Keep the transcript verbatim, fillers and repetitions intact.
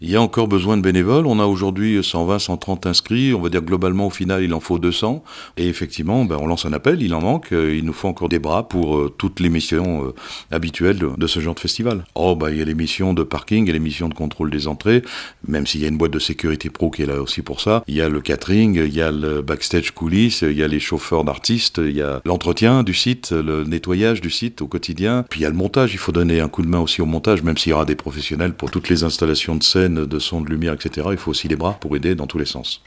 Il y a encore besoin de bénévoles. On a aujourd'hui cent vingt, cent trente inscrits. On va dire globalement, au final, il en faut deux cents. Et effectivement, ben, on lance un appel, il en manque. Euh, Il nous faut encore des bras pour euh, toutes les missions euh, habituelles de, de ce genre de festival. Oh, bah, il y a les missions de parking, il y a les missions de contrôle des entrées, même s'il y a une boîte de sécurité pro qui est là aussi pour ça. Il y a le catering, il y a le backstage coulisses, il y a les chauffeurs d'artistes, il y a l'entretien du site, le nettoyage du site au quotidien. Puis il y a le montage. Il faut donner un coup de main aussi au montage, même s'il y aura des professionnels pour toutes les installations de scène, de son, de lumière, et cetera. Il faut aussi des bras pour aider dans tous les sens.